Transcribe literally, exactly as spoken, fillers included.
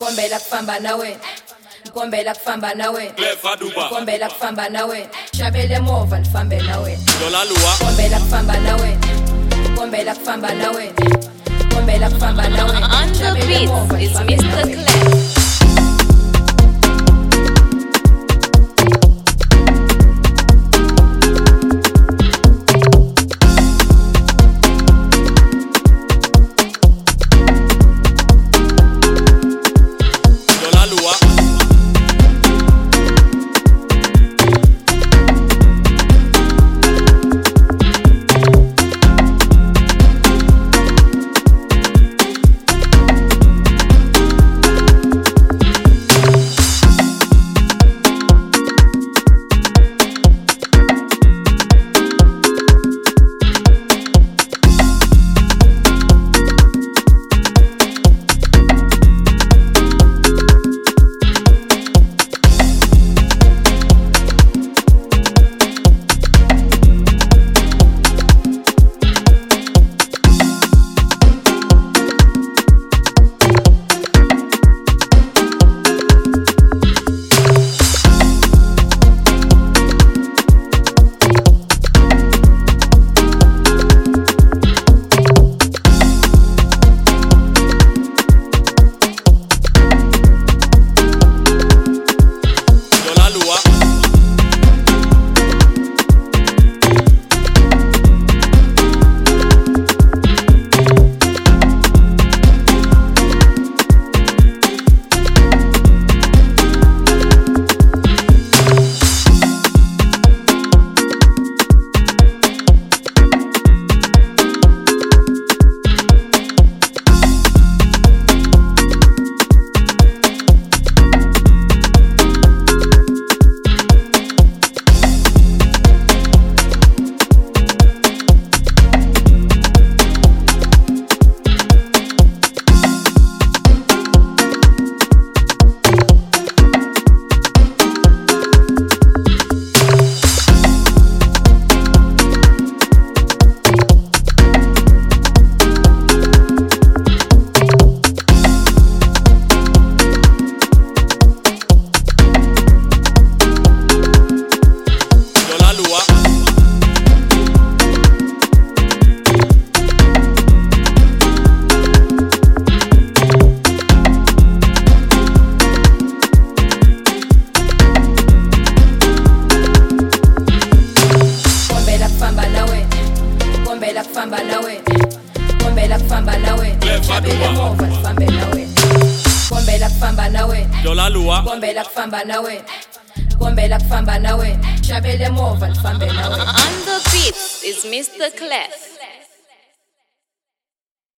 Kombela kufamba nawe Kombela kufamba nawe Kombela kufamba nawe Shabele mova nifambe nawe Kombela kufamba nawe Kombela kufamba nawe Kombela kufamba nawe On the beat is Mister Clef. Kombela kufamba nawe Kombela kufamba nawe Shabele mova nifambe nawe Kombela kufamba nawe Kombela kufamba nawe Kombela kufamba nawe Shabele mova nifambe nawe On the beat is Mister Clef.